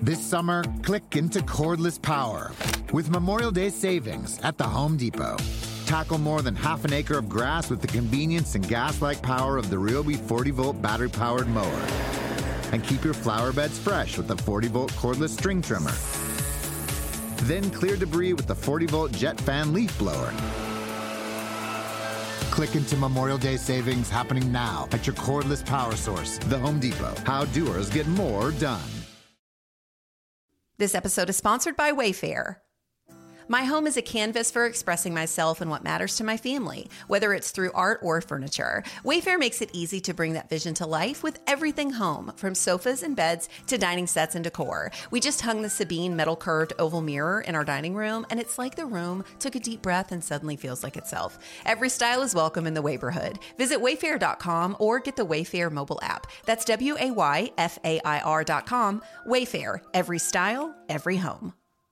This summer, click into cordless power with Memorial Day savings at the Home Depot. Tackle more than half an acre of grass with the convenience and gas-like power of the Ryobi 40-volt battery-powered mower. And keep your flower beds fresh with the 40-volt cordless string trimmer. Then clear debris with the 40-volt jet fan leaf blower. Click into Memorial Day savings happening now at your cordless power source, the Home Depot. How doers get more done. This episode is sponsored by Wayfair. My home is a canvas for expressing myself and what matters to my family, whether it's through art or furniture. Wayfair makes it easy to bring that vision to life with everything home, from sofas and beds to dining sets and decor. We just hung the Sabine metal curved oval mirror in our dining room, and it's like the room took a deep breath and suddenly feels like itself. Every style is welcome in the Wayborhood. Visit wayfair.com or get the Wayfair mobile app. That's WAYFAIR.com. Wayfair, every style, every home.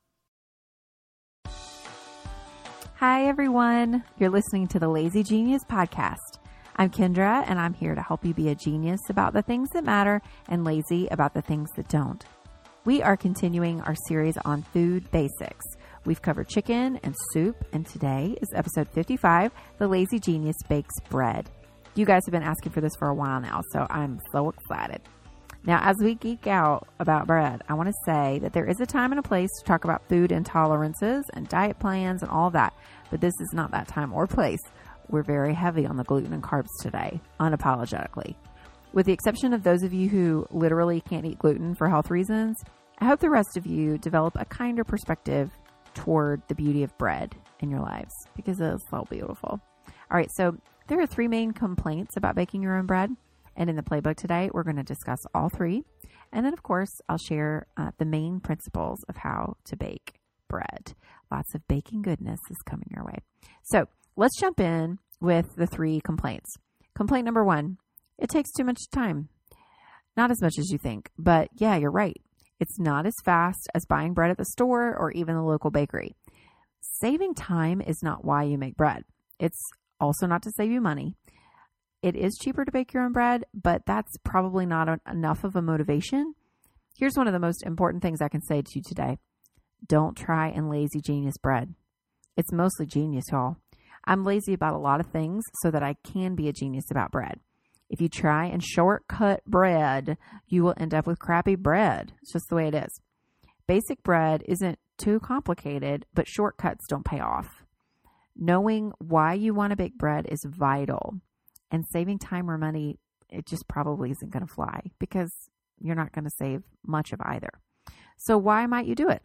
Hi, everyone. You're listening to the Lazy Genius podcast. I'm Kendra, and I'm here to help you be a genius about the things that matter and lazy about the things that don't. We are continuing our series on food basics. We've covered chicken and soup, and today is episode 55, The Lazy Genius Bakes Bread. You guys have been asking for this for a while now, so I'm so excited. Now, as we geek out about bread, I want to say that there is a time and a place to talk about food intolerances and diet plans and all of that, but this is not that time or place. We're very heavy on the gluten and carbs today, unapologetically. With the exception of those of you who literally can't eat gluten for health reasons, I hope the rest of you develop a kinder perspective toward the beauty of bread in your lives, because it is so beautiful. All right, so there are three main complaints about baking your own bread. And in the playbook today, we're going to discuss all three. And then, of course, I'll share the main principles of how to bake bread. Lots of baking goodness is coming your way. So let's jump in with the three complaints. Complaint number one, it takes too much time. Not as much as you think, but yeah, you're right. It's not as fast as buying bread at the store or even the local bakery. Saving time is not why you make bread. It's also not to save you money. It is cheaper to bake your own bread, but that's probably not enough of a motivation. Here's one of the most important things I can say to you today. Don't try and lazy genius bread. It's mostly genius, y'all. I'm lazy about a lot of things so that I can be a genius about bread. If you try and shortcut bread, you will end up with crappy bread. It's just the way it is. Basic bread isn't too complicated, but shortcuts don't pay off. Knowing why you want to bake bread is vital. And saving time or money, it just probably isn't going to fly because you're not going to save much of either. So why might you do it?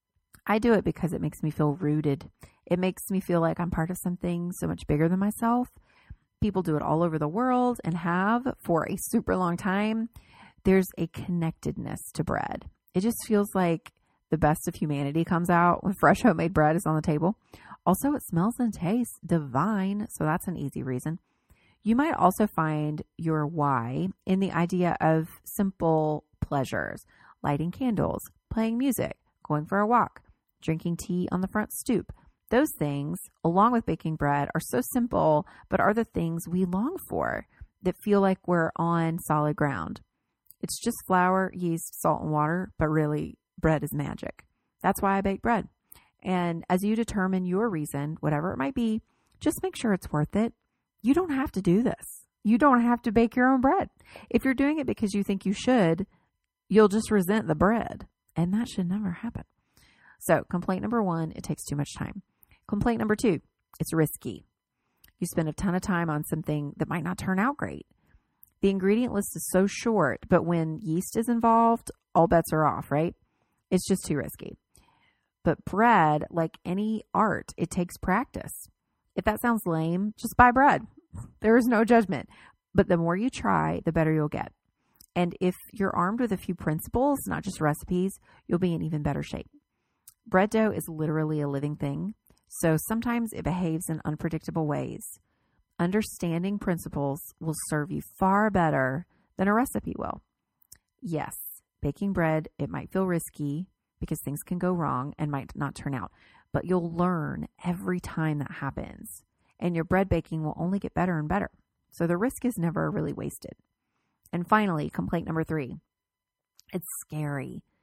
I do it because it makes me feel rooted. It makes me feel like I'm part of something so much bigger than myself. People do it all over the world and have for a super long time. There's a connectedness to bread. It just feels like the best of humanity comes out when fresh homemade bread is on the table. Also, it smells and tastes divine, so that's an easy reason. You might also find your why in the idea of simple pleasures, lighting candles, playing music, going for a walk, drinking tea on the front stoop. Those things, along with baking bread, are so simple, but are the things we long for that feel like we're on solid ground. It's just flour, yeast, salt, and water, but really, bread is magic. That's why I bake bread. And as you determine your reason, whatever it might be, just make sure it's worth it. You don't have to do this. You don't have to bake your own bread. If you're doing it because you think you should, you'll just resent the bread. And that should never happen. So complaint number one, it takes too much time. Complaint number two, it's risky. You spend a ton of time on something that might not turn out great. The ingredient list is so short, but when yeast is involved, all bets are off, right? It's just too risky. But bread, like any art, it takes practice. If that sounds lame, just buy bread. There is no judgment. But the more you try, the better you'll get. And if you're armed with a few principles, not just recipes, you'll be in even better shape. Bread dough is literally a living thing, so sometimes it behaves in unpredictable ways. Understanding principles will serve you far better than a recipe will. Yes, baking bread, it might feel risky because things can go wrong and might not turn out. But you'll learn every time that happens. And your bread baking will only get better and better. So the risk is never really wasted. And finally, complaint number three. It's scary.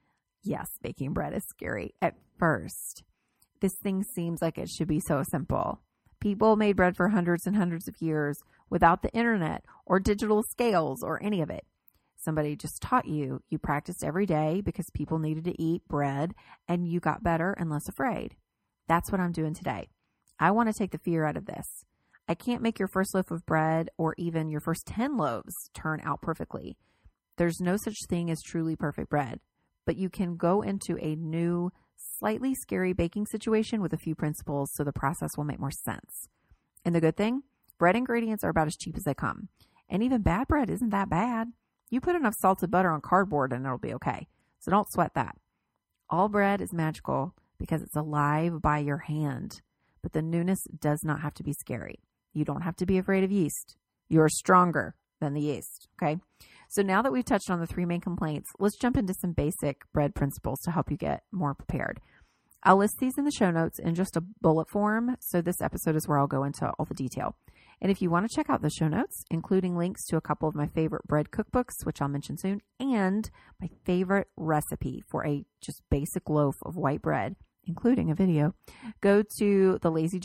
Yes, baking bread is scary at first. This thing seems like it should be so simple. People made bread for hundreds and hundreds of years without the internet or digital scales or any of it. Somebody just taught you. You practiced every day because people needed to eat bread, and you got better and less afraid. That's what I'm doing today. I want to take the fear out of this. I can't make your first loaf of bread or even your first 10 loaves turn out perfectly. There's no such thing as truly perfect bread, but you can go into a new, slightly scary baking situation with a few principles so the process will make more sense. And the good thing, bread ingredients are about as cheap as they come. And even bad bread isn't that bad. You put enough salted butter on cardboard and it'll be okay. So don't sweat that. All bread is magical because it's alive by your hand, but the newness does not have to be scary. You don't have to be afraid of yeast. You're stronger than the yeast, okay? So now that we've touched on the 3 main complaints, let's jump into some basic bread principles to help you get more prepared. I'll list these in the show notes in just a bullet form, so this episode is where I'll go into all the detail. And if you want to check out the show notes, including links to a couple of my favorite bread cookbooks, which I'll mention soon, and my favorite recipe for a just basic loaf of white bread, including a video, go to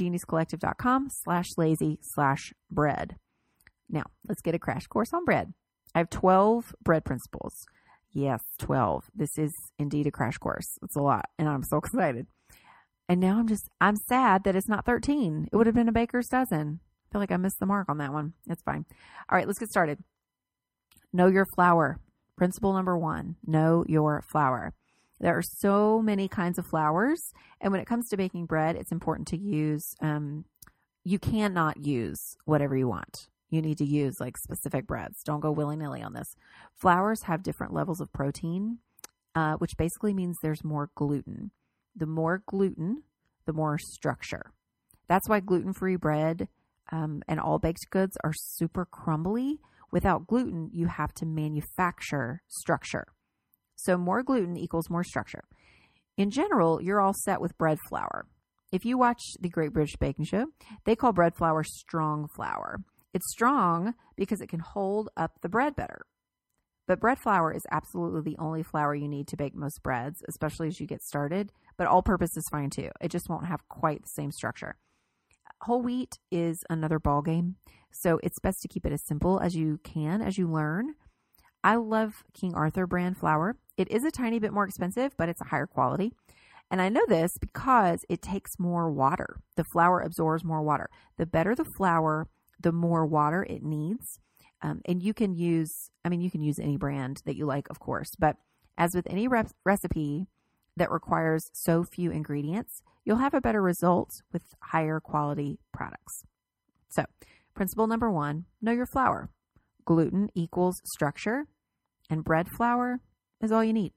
thelazygeniuscollective.com/lazy/bread. Now, let's get a crash course on bread. I have 12 bread principles. Yes, 12. This is indeed a crash course. It's a lot, and I'm so excited. And now I'm sad that it's not 13. It would have been a baker's dozen. I feel like I missed the mark on that one. It's fine. All right, let's get started. Know your flour. Principle number 1, know your flour. There are so many kinds of flours, and when it comes to baking bread, it's important to use, you cannot use whatever you want. You need to use like specific breads. Don't go willy-nilly on this. Flours have different levels of protein, which basically means there's more gluten. The more gluten, the more structure. That's why gluten-free bread and all baked goods are super crumbly. Without gluten, you have to manufacture structure. So more gluten equals more structure. In general, you're all set with bread flour. If you watch the Great British Baking Show, they call bread flour strong flour. It's strong because it can hold up the bread better. But bread flour is absolutely the only flour you need to bake most breads, especially as you get started. But all-purpose is fine too. It just won't have quite the same structure. Whole wheat is another ballgame, so it's best to keep it as simple as you can as you learn. I love King Arthur brand flour. It is a tiny bit more expensive, but it's a higher quality. And I know this because it takes more water. The flour absorbs more water. The better the flour, the more water it needs. And you can use any brand that you like, of course. But as with any recipe that requires so few ingredients, you'll have a better result with higher quality products. So, principle number 1, know your flour. Gluten equals structure, and bread flour is all you need.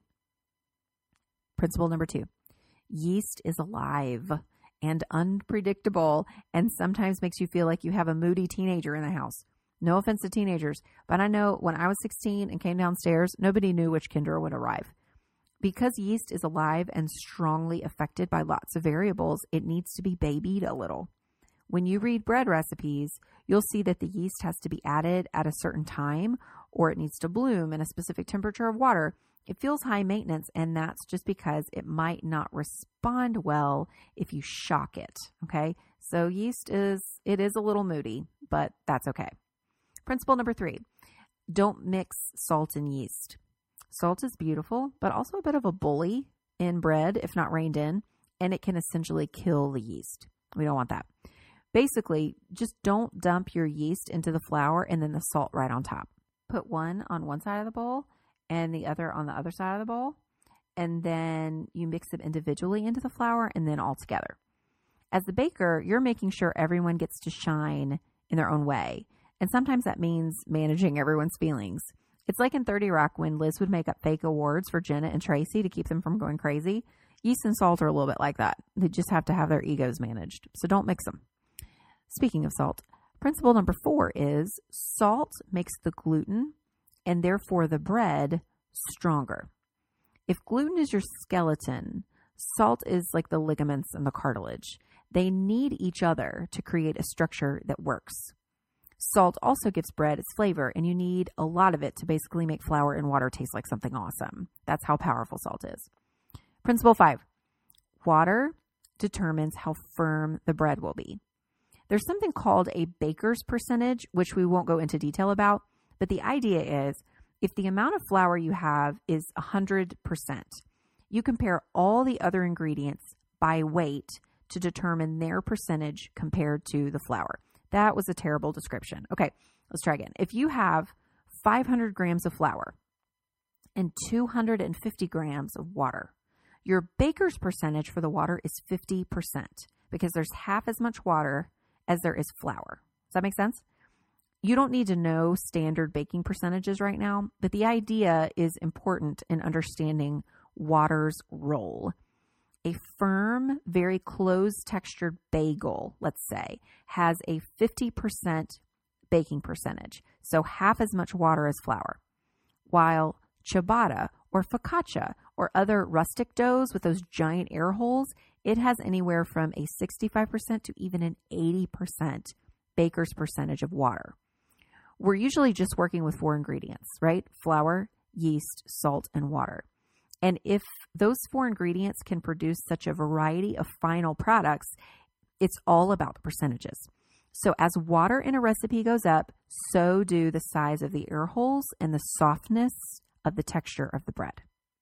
Principle number 2, yeast is alive and unpredictable and sometimes makes you feel like you have a moody teenager in the house. No offense to teenagers, but I know when I was 16 and came downstairs, nobody knew which Kendra would arrive. Because yeast is alive and strongly affected by lots of variables, it needs to be babied a little. When you read bread recipes, you'll see that the yeast has to be added at a certain time, or it needs to bloom in a specific temperature of water. It feels high maintenance, and that's just because it might not respond well if you shock it, okay? So yeast is a little moody, but that's okay. Principle number 3, don't mix salt and yeast. Salt is beautiful, but also a bit of a bully in bread if not reined in, and it can essentially kill the yeast. We don't want that. Basically, just don't dump your yeast into the flour and then the salt right on top. Put one on one side of the bowl and the other on the other side of the bowl, and then you mix them individually into the flour and then all together. As the baker, you're making sure everyone gets to shine in their own way, and sometimes that means managing everyone's feelings. It's like in 30 Rock when Liz would make up fake awards for Jenna and Tracy to keep them from going crazy. Yeast and salt are a little bit like that. They just have to have their egos managed, so don't mix them. Speaking of salt, principle number 4 is salt makes the gluten and therefore the bread stronger. If gluten is your skeleton, salt is like the ligaments and the cartilage. They need each other to create a structure that works. Salt also gives bread its flavor, and you need a lot of it to basically make flour and water taste like something awesome. That's how powerful salt is. Principle 5, water determines how firm the bread will be. There's something called a baker's percentage, which we won't go into detail about, but the idea is if the amount of flour you have is 100%, you compare all the other ingredients by weight to determine their percentage compared to the flour. That was a terrible description. Okay, let's try again. If you have 500 grams of flour and 250 grams of water, your baker's percentage for the water is 50% because there's half as much water as there is flour. Does that make sense? You don't need to know standard baking percentages right now, but the idea is important in understanding water's role. A firm, very closed textured bagel, let's say, has a 50% baking percentage, so half as much water as flour, while ciabatta or focaccia or other rustic doughs with those giant air holes, it has anywhere from a 65% to even an 80% baker's percentage of water. We're usually just working with 4 ingredients, right? Flour, yeast, salt, and water. And if those 4 ingredients can produce such a variety of final products, it's all about the percentages. So as water in a recipe goes up, so do the size of the air holes and the softness of the texture of the bread.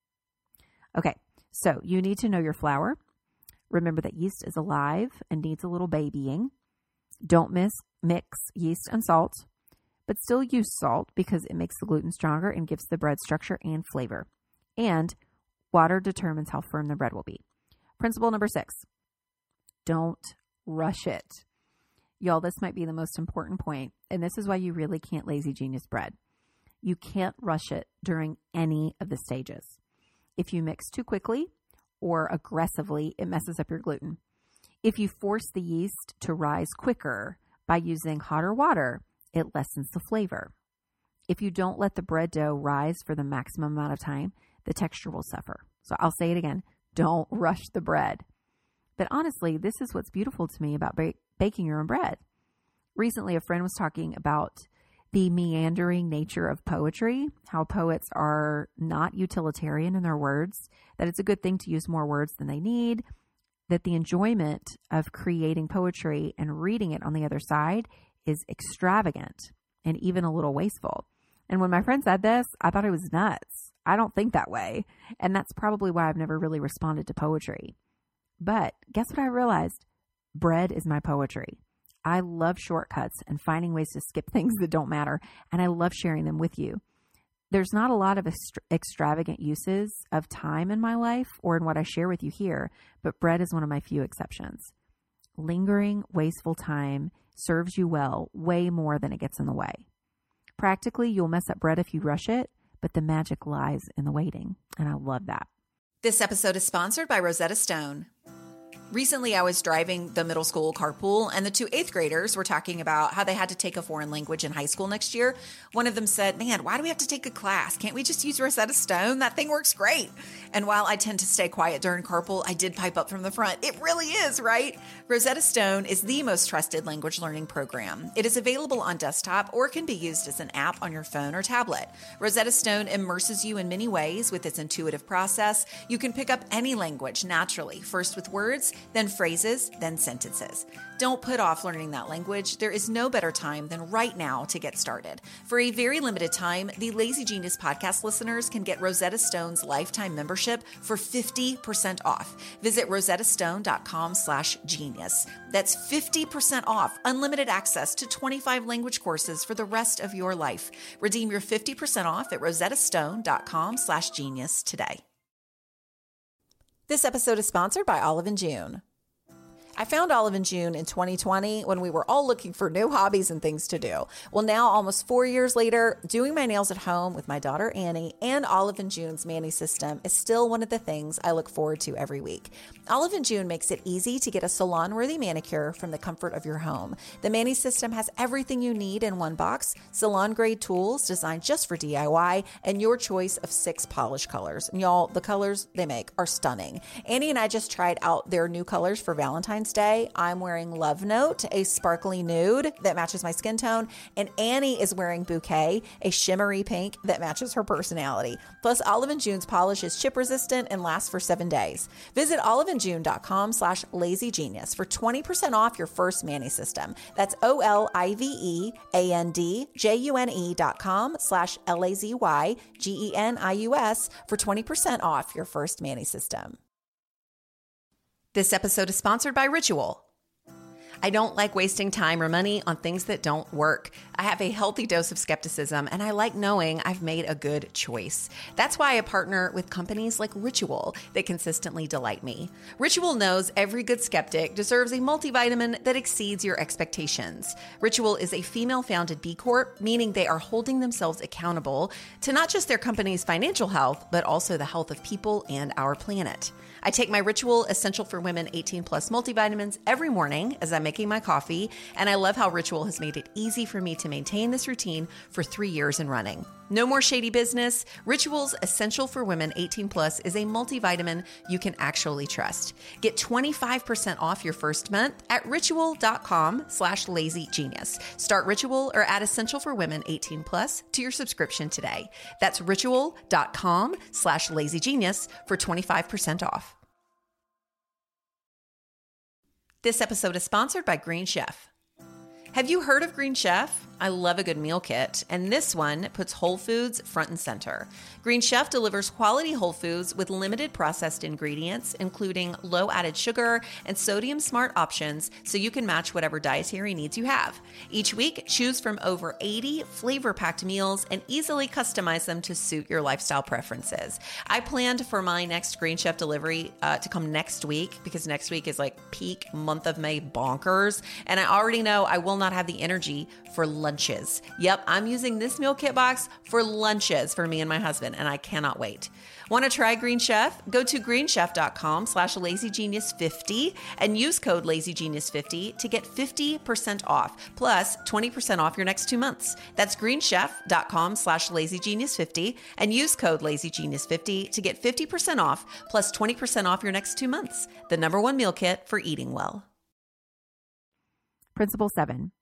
Okay, so you need to know your flour. Remember that yeast is alive and needs a little babying. Don't mix yeast and salt, but still use salt because it makes the gluten stronger and gives the bread structure and flavor. And water determines how firm the bread will be. Principle number 6, don't rush it. Y'all, this might be the most important point, and this is why you really can't lazy genius bread. You can't rush it during any of the stages. If you mix too quickly or aggressively, it messes up your gluten. If you force the yeast to rise quicker by using hotter water, it lessens the flavor. If you don't let the bread dough rise for the maximum amount of time, the texture will suffer. So I'll say it again, don't rush the bread. But honestly, this is what's beautiful to me about baking your own bread. Recently, a friend was talking about the meandering nature of poetry, how poets are not utilitarian in their words, that it's a good thing to use more words than they need, that the enjoyment of creating poetry and reading it on the other side is extravagant and even a little wasteful. And when my friend said this, I thought it was nuts. I don't think that way. And that's probably why I've never really responded to poetry. But guess what I realized? Bread is my poetry. I love shortcuts and finding ways to skip things that don't matter, and I love sharing them with you. There's not a lot of extravagant uses of time in my life or in what I share with you here, but bread is one of my few exceptions. Lingering, wasteful time serves you well way more than it gets in the way. Practically, you'll mess up bread if you rush it, but the magic lies in the waiting, and I love that. This episode is sponsored by Rosetta Stone. Recently, I was driving the middle school carpool, and the 2 8th graders were talking about how they had to take a foreign language in high school next year. One of them said, "Man, why do we have to take a class? Can't we just use Rosetta Stone? That thing works great." And while I tend to stay quiet during carpool, I did pipe up from the front. It really is, right? Rosetta Stone is the most trusted language learning program. It is available on desktop or can be used as an app on your phone or tablet. Rosetta Stone immerses you in many ways with its intuitive process. You can pick up any language naturally, first with words, then phrases, then sentences. Don't put off learning that language. There is no better time than right now to get started. For a very limited time, the Lazy Genius podcast listeners can get Rosetta Stone's lifetime membership for 50% off. Visit rosettastone.com/genius. That's 50% off, unlimited access to 25 language courses for the rest of your life. Redeem your 50% off at rosettastone.com/genius today. This episode is sponsored by Olive & June. I found Olive & June in 2020 when we were all looking for new hobbies and things to do. Well, now, almost 4 years later, doing my nails at home with my daughter Annie and Olive & June's Mani system is still one of the things I look forward to every week. Olive & June makes it easy to get a salon-worthy manicure from the comfort of your home. The Mani system has everything you need in one box, salon-grade tools designed just for DIY, and your choice of 6 polish colors. And y'all, the colors they make are stunning. Annie and I just tried out their new colors for Valentine's Valentine's Day, I'm wearing Love Note, a sparkly nude that matches my skin tone, and Annie is wearing Bouquet, a shimmery pink that matches her personality. Plus, Olive & June's polish is chip resistant and lasts for 7 days. Visit oliveandjune.com/lazygenius for 20% off your first Mani system. That's oliveandjune.com/LAZYGENIUS for 20% off your first Mani system. This episode is sponsored by Ritual. I don't like wasting time or money on things that don't work. I have a healthy dose of skepticism, and I like knowing I've made a good choice. That's why I partner with companies like Ritual that consistently delight me. Ritual knows every good skeptic deserves a multivitamin that exceeds your expectations. Ritual is a female-founded B Corp, meaning they are holding themselves accountable to not just their company's financial health, but also the health of people and our planet. I take my Ritual Essential for Women 18 Plus multivitamins every morning as I'm making my coffee, and I love how Ritual has made it easy for me to maintain this routine for 3 years and running. No more shady business. Ritual's Essential for Women 18 Plus is a multivitamin you can actually trust. Get 25% off your first month at ritual.com/lazygenius. Start Ritual or add Essential for Women 18 Plus to your subscription today. That's ritual.com/lazygenius for 25% off. This episode is sponsored by Green Chef. Have you heard of Green Chef? I love a good meal kit, and this one puts whole foods front and center. Green Chef delivers quality whole foods with limited processed ingredients, including low added sugar and sodium smart options, so you can match whatever dietary needs you have. Each week, choose from over 80 flavor-packed meals and easily customize them to suit your lifestyle preferences. I planned for my next Green Chef delivery to come next week, because next week is like peak month of May bonkers, and I already know I will not have the energy for lunches. Yep, I'm using this meal kit box for lunches for me and my husband, and I cannot wait. Want to try Green Chef? Go to greenchef.com/lazygenius50 and use code lazygenius50 to get 50% off, plus 20% off your next 2 months. That's greenchef.com/lazygenius50 and use code lazygenius50 to get 50% off, plus 20% off your next 2 months. The #1 meal kit for eating well. Principle 7.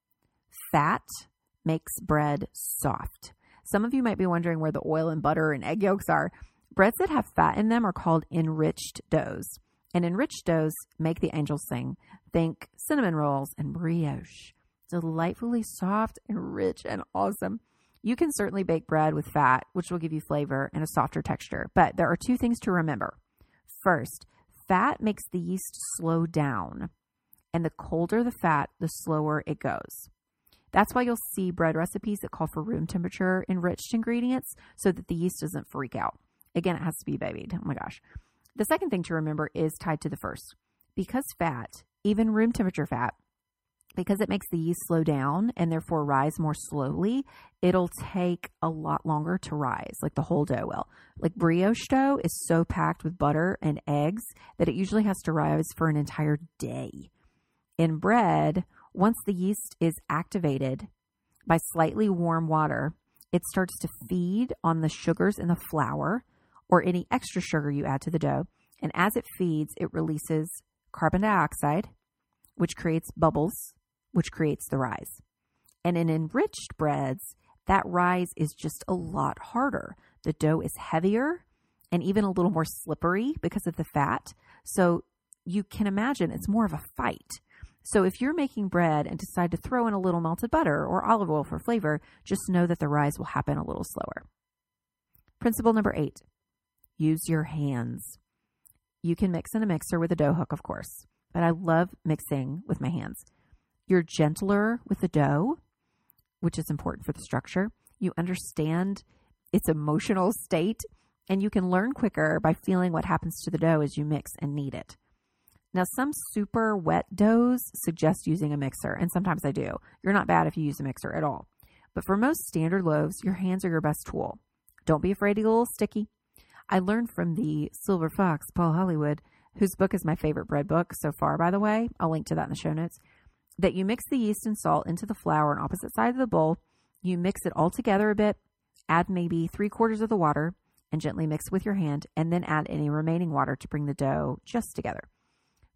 Fat makes bread soft. Some of you might be wondering where the oil and butter and egg yolks are. Breads that have fat in them are called enriched doughs. And enriched doughs make the angels sing. Think cinnamon rolls and brioche. Delightfully soft and rich and awesome. You can certainly bake bread with fat, which will give you flavor and a softer texture. But there are 2 things to remember. First, fat makes the yeast slow down. And the colder the fat, the slower it goes. That's why you'll see bread recipes that call for room temperature enriched ingredients so that the yeast doesn't freak out. Again, it has to be babied. Oh my gosh. The second thing to remember is tied to the first. Because fat, even room temperature fat, because it makes the yeast slow down and therefore rise more slowly, it'll take a lot longer to rise, like the whole dough will. Like brioche dough is so packed with butter and eggs that it usually has to rise for an entire day. In bread, once the yeast is activated by slightly warm water, it starts to feed on the sugars in the flour or any extra sugar you add to the dough. And as it feeds, it releases carbon dioxide, which creates bubbles, which creates the rise. And in enriched breads, that rise is just a lot harder. The dough is heavier and even a little more slippery because of the fat. So you can imagine it's more of a fight. So if you're making bread and decide to throw in a little melted butter or olive oil for flavor, just know that the rise will happen a little slower. Principle number 8, use your hands. You can mix in a mixer with a dough hook, of course, but I love mixing with my hands. You're gentler with the dough, which is important for the structure. You understand its emotional state, and you can learn quicker by feeling what happens to the dough as you mix and knead it. Now, some super wet doughs suggest using a mixer, and sometimes I do. You're not bad if you use a mixer at all. But for most standard loaves, your hands are your best tool. Don't be afraid to get a little sticky. I learned from the Silver Fox, Paul Hollywood, whose book is my favorite bread book so far, by the way. I'll link to that in the show notes. That you mix the yeast and salt into the flour on opposite sides of the bowl. You mix it all together a bit, add maybe 3/4 of the water, and gently mix with your hand, and then add any remaining water to bring the dough just together.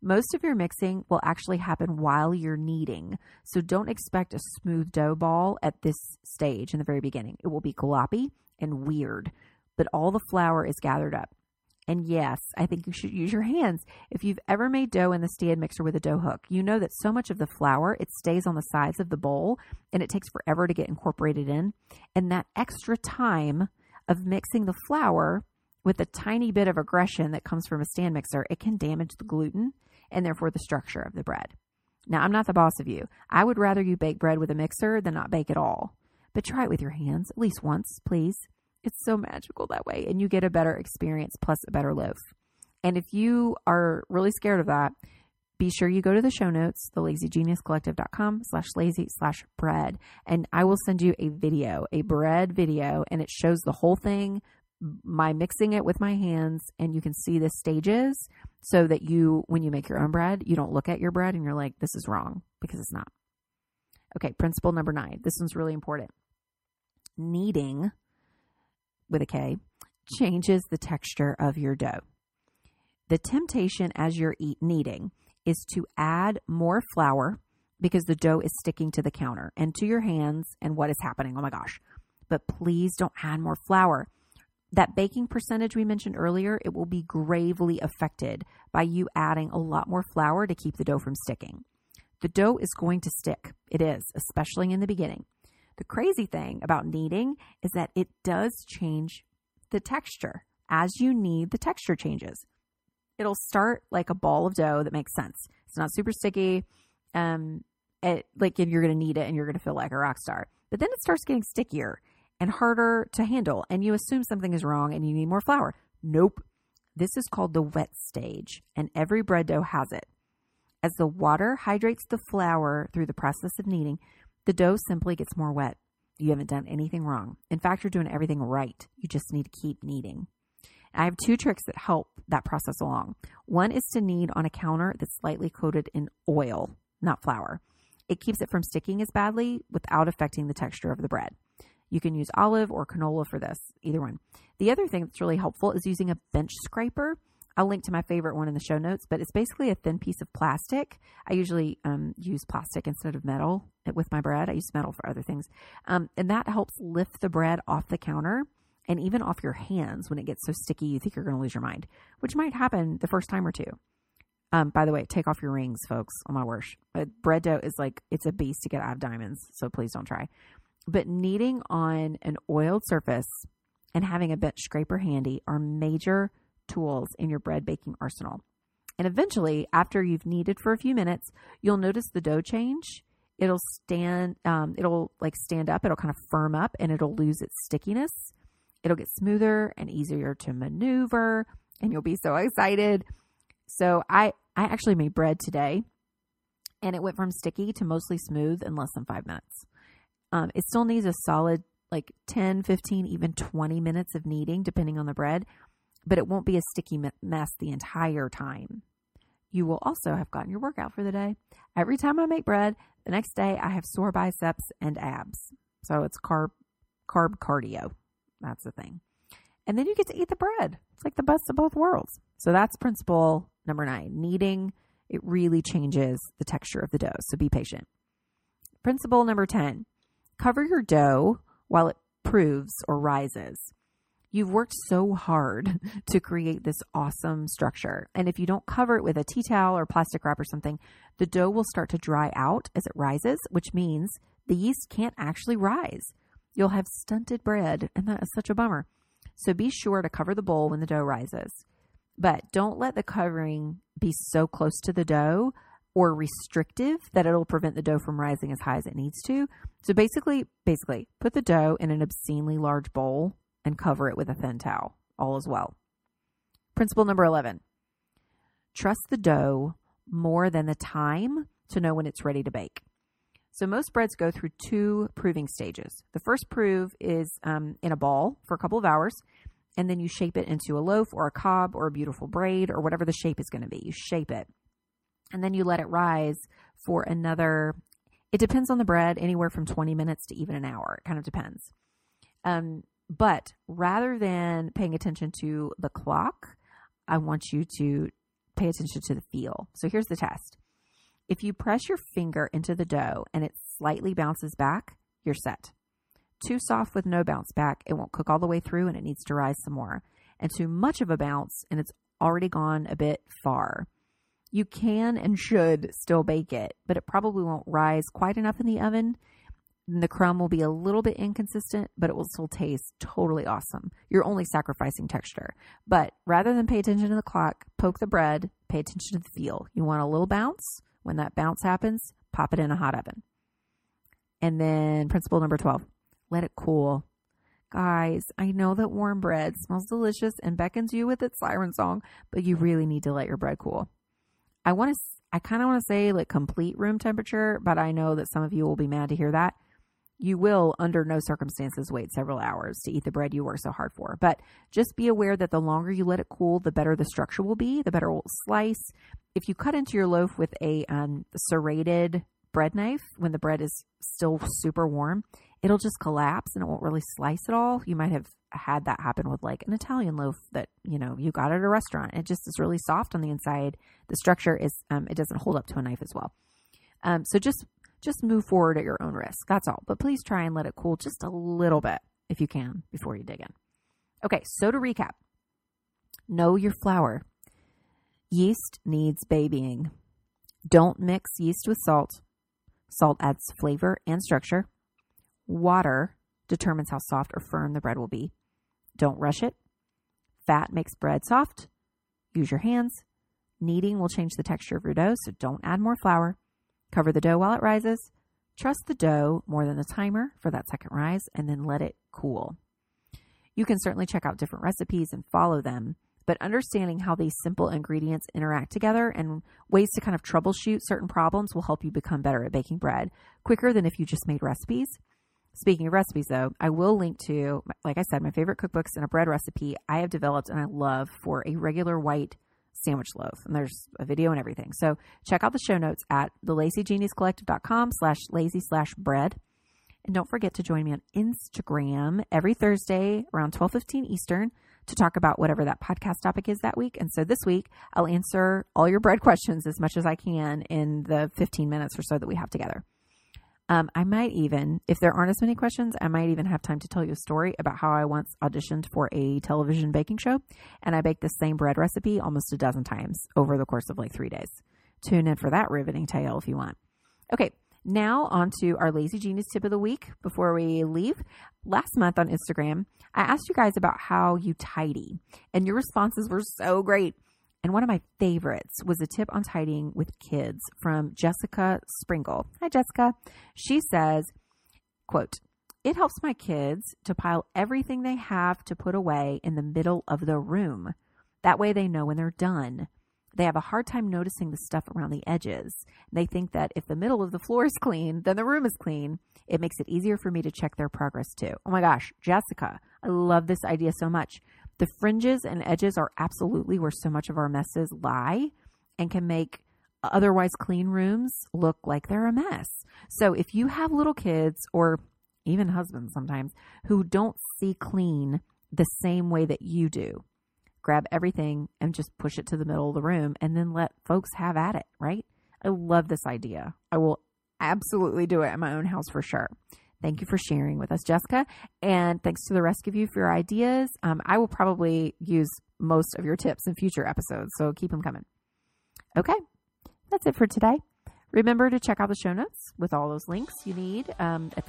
Most of your mixing will actually happen while you're kneading. So don't expect a smooth dough ball at this stage in the very beginning. It will be gloppy and weird, but all the flour is gathered up. And yes, I think you should use your hands. If you've ever made dough in the stand mixer with a dough hook, you know that so much of the flour, it stays on the sides of the bowl and it takes forever to get incorporated in. And that extra time of mixing the flour with a tiny bit of aggression that comes from a stand mixer, it can damage the gluten and therefore the structure of the bread. Now, I'm not the boss of you. I would rather you bake bread with a mixer than not bake at all. But try it with your hands at least once, please. It's so magical that way, and you get a better experience plus a better loaf. And if you are really scared of that, be sure you go to the show notes, thelazygeniuscollective.com/lazy/bread, and I will send you a video, a bread video, and it shows the whole thing, my mixing it with my hands, and you can see the stages so that you, when you make your own bread, you don't look at your bread and you're like, this is wrong, because it's not. Okay, principle number 9. This one's really important. Kneading, with a K, changes the texture of your dough. The temptation as you're kneading is to add more flour because the dough is sticking to the counter and to your hands and what is happening. Oh my gosh. But please don't add more flour. That baking percentage we mentioned earlier, it will be gravely affected by you adding a lot more flour to keep the dough from sticking. The dough is going to stick. It is, especially in the beginning. The crazy thing about kneading is that it does change the texture. As you knead, the texture changes. It'll start like a ball of dough that makes sense. It's not super sticky. Like if you're going to knead it and you're going to feel like a rock star. But then it starts getting stickier and harder to handle, and you assume something is wrong and you need more flour. Nope. This is called the wet stage, and every bread dough has it. As the water hydrates the flour through the process of kneading, the dough simply gets more wet. You haven't done anything wrong. In fact, you're doing everything right. You just need to keep kneading. I have 2 tricks that help that process along. One is to knead on a counter that's slightly coated in oil, not flour. It keeps it from sticking as badly without affecting the texture of the bread. You can use olive or canola for this, either one. The other thing that's really helpful is using a bench scraper. I'll link to my favorite one in the show notes, but it's basically a thin piece of plastic. I usually use plastic instead of metal with my bread. I use metal for other things. And that helps lift the bread off the counter and even off your hands when it gets so sticky you think you're going to lose your mind, which might happen the first time or two. By the way, take off your rings, folks. Oh my gosh. Bread dough is like, it's a beast to get out of diamonds, so please don't try. But kneading on an oiled surface and having a bench scraper handy are major tools in your bread baking arsenal. And eventually, after you've kneaded for a few minutes, you'll notice the dough change. It'll stand up, it'll kind of firm up, and it'll lose its stickiness. It'll get smoother and easier to maneuver, and you'll be so excited. So I actually made bread today, and it went from sticky to mostly smooth in less than 5 minutes. It still needs a solid 10, 15, even 20 minutes of kneading, depending on the bread, but it won't be a sticky mess the entire time. You will also have gotten your workout for the day. Every time I make bread, the next day I have sore biceps and abs. So it's carb cardio. That's the thing. And then you get to eat the bread. It's like the best of both worlds. So that's principle number 9. Kneading, it really changes the texture of the dough. So be patient. Principle number 10. Cover your dough while it proves or rises. You've worked so hard to create this awesome structure. And if you don't cover it with a tea towel or plastic wrap or something, the dough will start to dry out as it rises, which means the yeast can't actually rise. You'll have stunted bread, and that is such a bummer. So be sure to cover the bowl when the dough rises. But don't let the covering be so close to the dough or restrictive that it'll prevent the dough from rising as high as it needs to. So basically, put the dough in an obscenely large bowl and cover it with a thin towel. All is well. Principle number 11. Trust the dough more than the time to know when it's ready to bake. So most breads go through 2 proving stages. The first prove is in a ball for a couple of hours, and then you shape it into a loaf or a cob or a beautiful braid or whatever the shape is going to be. You shape it, and then you let it rise for another, it depends on the bread, anywhere from 20 minutes to even an hour. It kind of depends. But rather than paying attention to the clock, I want you to pay attention to the feel. So here's the test. If you press your finger into the dough and it slightly bounces back, you're set. Too soft with no bounce back, it won't cook all the way through and it needs to rise some more. And too much of a bounce and it's already gone a bit far. You can and should still bake it, but it probably won't rise quite enough in the oven. And the crumb will be a little bit inconsistent, but it will still taste totally awesome. You're only sacrificing texture. But rather than pay attention to the clock, poke the bread, pay attention to the feel. You want a little bounce. When that bounce happens, pop it in a hot oven. And then principle number 12, let it cool. Guys, I know that warm bread smells delicious and beckons you with its siren song, but you really need to let your bread cool. I kind of want to say like complete room temperature, but I know that some of you will be mad to hear that. You will, under no circumstances, wait several hours to eat the bread you work so hard for. But just be aware that the longer you let it cool, the better the structure will be, the better it will slice. If you cut into your loaf with a serrated bread knife when the bread is still super warm, it'll just collapse and it won't really slice at all. You might have had that happen with like an Italian loaf that, you got at a restaurant. It just is really soft on the inside. The structure is, it doesn't hold up to a knife as well. So just move forward at your own risk. That's all. But please try and let it cool just a little bit if you can before you dig in. Okay, so to recap, know your flour. Yeast needs babying. Don't mix yeast with salt. Salt adds flavor and structure. Water determines how soft or firm the bread will be. Don't rush it. Fat makes bread soft. Use your hands. Kneading will change the texture of your dough, so don't add more flour. Cover the dough while it rises. Trust the dough more than the timer for that second rise, and then let it cool. You can certainly check out different recipes and follow them, but understanding how these simple ingredients interact together and ways to kind of troubleshoot certain problems will help you become better at baking bread quicker than if you just made recipes. Speaking of recipes, though, I will link to, like I said, my favorite cookbooks and a bread recipe I have developed and I love for a regular white sandwich loaf. And there's a video and everything. So check out the show notes at thelazygeniuscollective.com/lazy/bread. And don't forget to join me on Instagram every Thursday around 12:15 Eastern to talk about whatever that podcast topic is that week. And so this week, I'll answer all your bread questions as much as I can in the 15 minutes or so that we have together. I might even, if there aren't as many questions, I might even have time to tell you a story about how I once auditioned for a television baking show, and I baked the same bread recipe almost a dozen times over the course of like 3 days. Tune in for that riveting tale if you want. Okay, now on to our Lazy Genius tip of the week before we leave. Last month on Instagram, I asked you guys about how you tidy, and your responses were so great. And one of my favorites was a tip on tidying with kids from Jessica Springle. Hi, Jessica. She says, quote, "It helps my kids to pile everything they have to put away in the middle of the room. That way they know when they're done. They have a hard time noticing the stuff around the edges. They think that if the middle of the floor is clean, then the room is clean. It makes it easier for me to check their progress too." Oh my gosh, Jessica, I love this idea so much. The fringes and edges are absolutely where so much of our messes lie and can make otherwise clean rooms look like they're a mess. So if you have little kids or even husbands sometimes who don't see clean the same way that you do, grab everything and just push it to the middle of the room and then let folks have at it, right? I love this idea. I will absolutely do it at my own house for sure. Thank you for sharing with us, Jessica. And thanks to the rest of you for your ideas. I will probably use most of your tips in future episodes, so keep them coming. Okay, that's it for today. Remember to check out the show notes with all those links you need at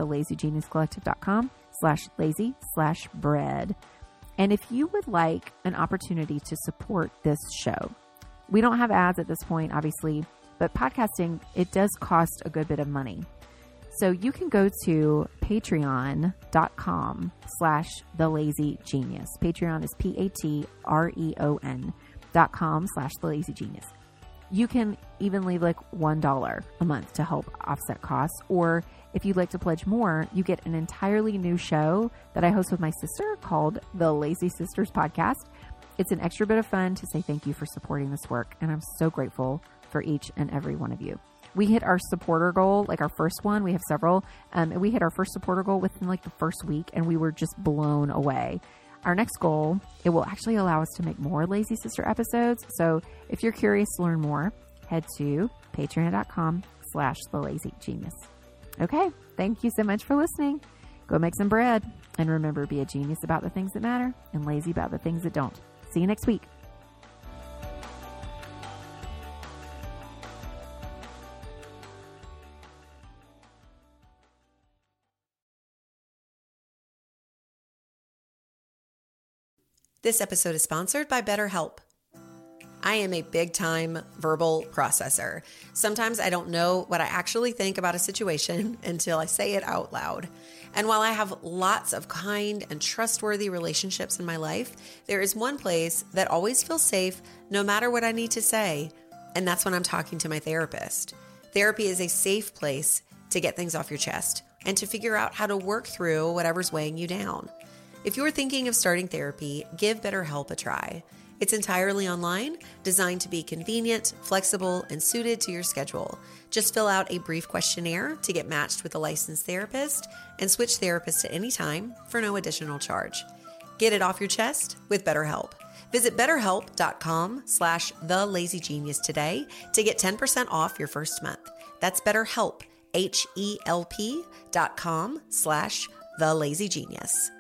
thelazygeniuscollective.com/lazy/bread. And if you would like an opportunity to support this show, we don't have ads at this point, obviously, but podcasting, it does cost a good bit of money. So you can go to patreon.com/thelazygenius. Patreon is patreon.com/thelazygenius. You can even leave like $1 a month to help offset costs. Or if you'd like to pledge more, you get an entirely new show that I host with my sister called The Lazy Sisters Podcast. It's an extra bit of fun to say thank you for supporting this work. And I'm so grateful for each and every one of you. We hit our supporter goal, like our first one. We have several. And we hit our first supporter goal within like the first week, and we were just blown away. our next goal, it will actually allow us to make more Lazy Sister episodes. So if you're curious to learn more, head to patreon.com/thelazygenius. Okay, thank you so much for listening. Go make some bread. And remember, be a genius about the things that matter and lazy about the things that don't. See you next week. This episode is sponsored by BetterHelp. I am a big-time verbal processor. Sometimes I don't know what I actually think about a situation until I say it out loud. And while I have lots of kind and trustworthy relationships in my life, there is one place that always feels safe no matter what I need to say, and that's when I'm talking to my therapist. Therapy is a safe place to get things off your chest and to figure out how to work through whatever's weighing you down. If you're thinking of starting therapy, give BetterHelp a try. It's entirely online, designed to be convenient, flexible, and suited to your schedule. Just fill out a brief questionnaire to get matched with a licensed therapist and switch therapists at any time for no additional charge. Get it off your chest with BetterHelp. Visit BetterHelp.com/TheLazyGenius today to get 10% off your first month. That's BetterHelp, HELP.com/TheLazyGenius.